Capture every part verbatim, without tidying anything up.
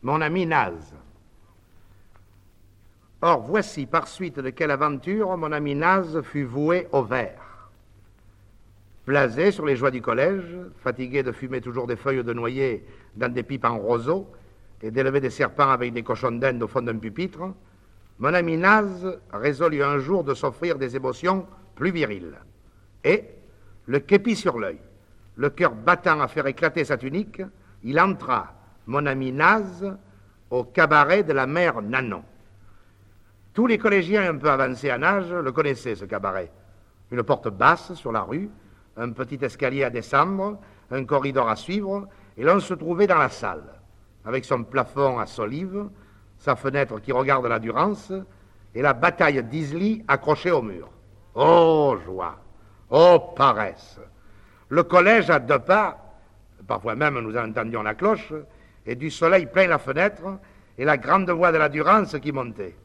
mon ami Naz. Or, voici par suite de quelle aventure mon ami Naz fut voué au ver. Blasé sur les joies du collège, fatigué de fumer toujours des feuilles de noyer dans des pipes en roseau et d'élever des serpents avec des cochons d'Inde au fond d'un pupitre, mon ami Naz résolut un jour de s'offrir des émotions plus viriles. Et, le képi sur l'œil, le cœur battant à faire éclater sa tunique, il entra, mon ami Naz, au cabaret de la mère Nanon. Tous les collégiens un peu avancés en âge le connaissaient, ce cabaret. Une porte basse sur la rue, un petit escalier à descendre, un corridor à suivre, et l'on se trouvait dans la salle, avec son plafond à solives, sa fenêtre qui regarde la Durance, et la bataille d'Isly accrochée au mur. Oh, joie! Oh, paresse! Le collège à deux pas, parfois même nous entendions la cloche, et du soleil plein la fenêtre, et la grande voix de la Durance qui montait.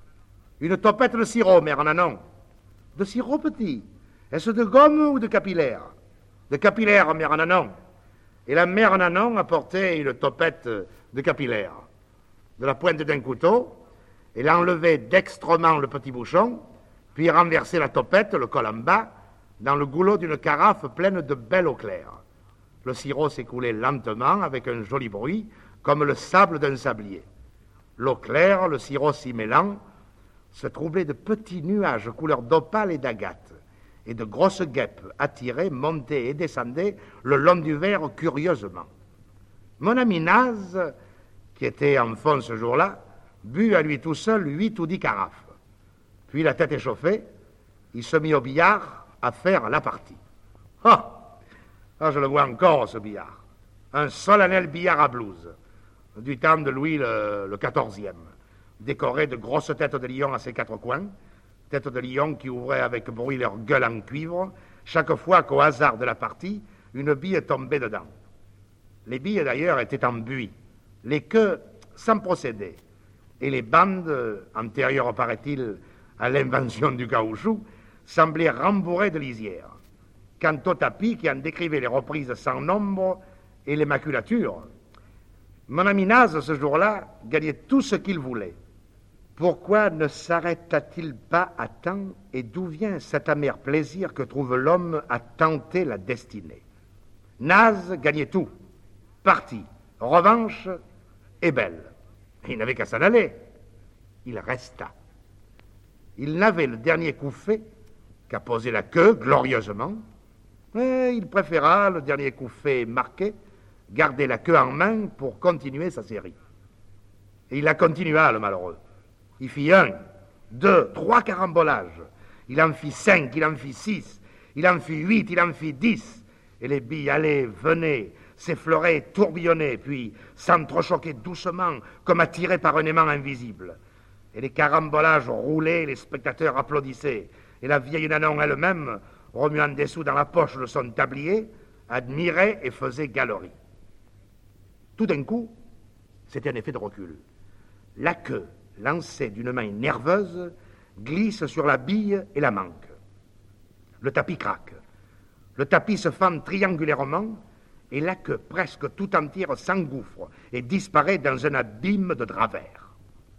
Une topette de sirop, mère Nanon. De sirop petit. Est-ce de gomme ou de capillaire? De capillaire, mère Nanon. Et la mère Nanon apportait une topette de capillaire. De la pointe d'un couteau, elle enlevait dextrement le petit bouchon, puis renversait la topette, le col en bas, dans le goulot d'une carafe pleine de belle eau claire. Le sirop s'écoulait lentement, avec un joli bruit, comme le sable d'un sablier. L'eau claire, le sirop s'y mêlant, se troublait de petits nuages couleur d'opale et d'agate, et de grosses guêpes attirées, montaient et descendaient le long du verre curieusement. Mon ami Naz, qui était en fond ce jour-là, but à lui tout seul huit ou dix carafes. Puis, la tête échauffée, il se mit au billard à faire la partie. Ah, ah je le vois encore, ce billard. Un solennel billard à blouse, du temps de Louis le, le quatorzième, décoré de grosses têtes de lion à ses quatre coins, têtes de lion qui ouvraient avec bruit leur gueule en cuivre, chaque fois qu'au hasard de la partie, une bille tombait dedans. Les billes, d'ailleurs, étaient en buis, les queues sans procédé, et les bandes, antérieures, paraît-il, à l'invention du caoutchouc, semblaient rembourrées de lisière. Quant au tapis qui en décrivait les reprises sans nombre et les maculatures, mon ami Naz, ce jour-là, gagnait tout ce qu'il voulait. Pourquoi ne s'arrêta-t-il pas à temps, et d'où vient cet amer plaisir que trouve l'homme à tenter la destinée? Naz gagnait tout. Partie, revanche et belle. Il n'avait qu'à s'en aller. Il resta. Il n'avait le dernier coup fait qu'à poser la queue glorieusement, mais il préféra, le dernier coup fait marqué, garder la queue en main pour continuer sa série. Et il la continua, le malheureux. Il fit un, deux, trois carambolages. Il en fit cinq, il en fit six, il en fit huit, il en fit dix. Et les billes allaient, venaient, s'effleuraient, tourbillonnaient, puis s'entrechoquaient doucement, comme attirés par un aimant invisible. Et les carambolages roulaient, les spectateurs applaudissaient. Et la vieille Nanon elle-même, remuant des sous dans la poche de son tablier, admirait et faisait galerie. Tout d'un coup, c'était un effet de recul. La queue, lancée d'une main nerveuse, glisse sur la bille et la manque. Le tapis craque. Le tapis se fend triangulairement et la queue, presque tout entière, s'engouffre et disparaît dans un abîme de drap vert.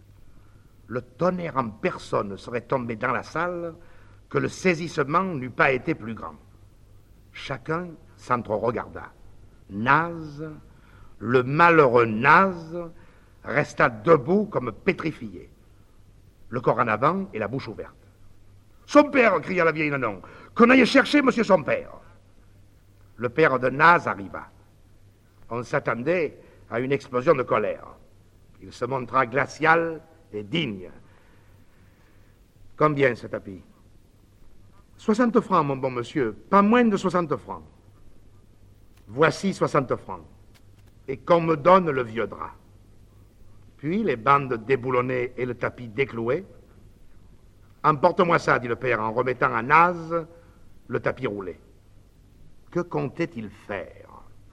Le tonnerre en personne serait tombé dans la salle que le saisissement n'eût pas été plus grand. Chacun s'entre-regarda. Naz, le malheureux Naz, resta debout comme pétrifié, le corps en avant et la bouche ouverte. « Son père !» cria la vieille Nanon. « Qu'on aille chercher monsieur son père !» Le père de Naz arriva. On s'attendait à une explosion de colère. Il se montra glacial et digne. « Combien ce tapis ?»« Soixante francs, mon bon monsieur, pas moins de soixante francs. »« Voici soixante francs. Et qu'on me donne le vieux drap. » Puis les bandes déboulonnées et le tapis décloué. « Emporte-moi ça, dit le père, en remettant à Naz le tapis roulé. » Que comptait-il faire?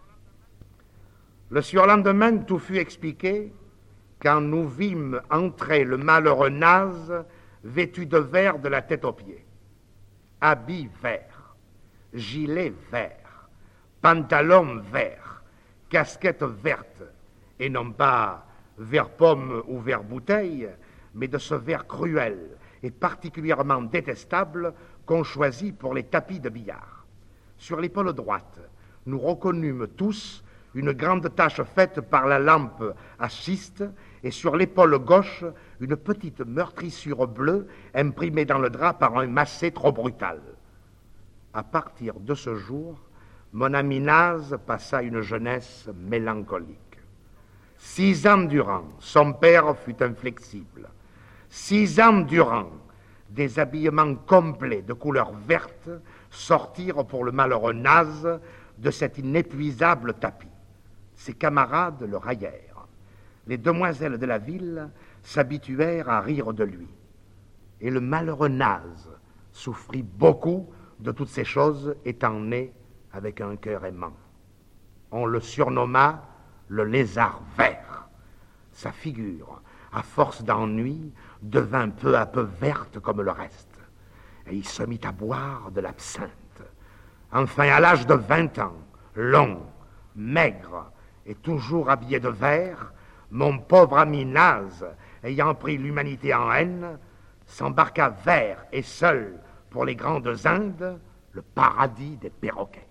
Le surlendemain, tout fut expliqué quand nous vîmes entrer le malheureux Naz vêtu de vert de la tête aux pieds. Habit vert, gilet vert, pantalon vert, casquette verte, et non pas vers pomme ou vers bouteille, mais de ce verre cruel et particulièrement détestable qu'on choisit pour les tapis de billard. Sur l'épaule droite, nous reconnûmes tous une grande tache faite par la lampe à schiste, et sur l'épaule gauche, une petite meurtrissure bleue imprimée dans le drap par un macet trop brutal. À partir de ce jour, mon ami Naz passa une jeunesse mélancolique. Six ans durant, son père fut inflexible. Six ans durant, des habillements complets de couleur verte sortirent pour le malheureux Naz de cet inépuisable tapis. Ses camarades le raillèrent. Les demoiselles de la ville s'habituèrent à rire de lui. Et le malheureux Naz souffrit beaucoup de toutes ces choses, étant né avec un cœur aimant. On le surnomma le lézard vert. Sa figure, à force d'ennui, devint peu à peu verte comme le reste. Et il se mit à boire de l'absinthe. Enfin, à l'âge de vingt ans, long, maigre et toujours habillé de vert, mon pauvre ami Naz, ayant pris l'humanité en haine, s'embarqua vert et seul pour les grandes Indes, le paradis des perroquets.